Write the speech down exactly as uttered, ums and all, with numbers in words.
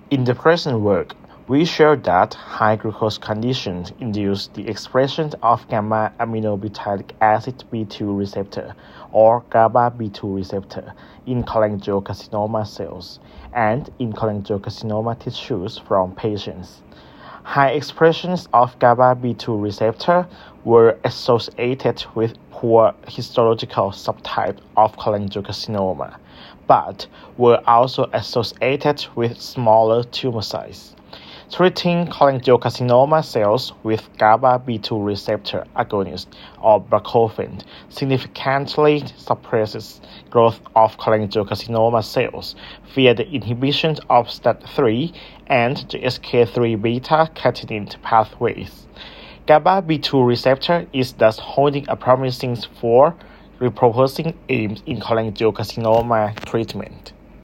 In the present work, we show that high glucose conditions induce the expression of gamma-aminobutyric acid B two receptor or GABA B two receptor in cholangiocarcinoma cells and in cholangiocarcinoma tissues from patients. High expressions of GABA B two receptor were associated with poor histological subtype of cholangiocarcinoma, but were also associated with smaller tumor size. Treating cholangiocarcinoma cells with GABA B two receptor agonist or baclofen significantly suppresses growth of cholangiocarcinoma cells via the inhibition of S T A T three and the S K three beta catenin pathways. GABA B two receptor is thus holding a promising for repurposing aims in cholangiocarcinoma treatment.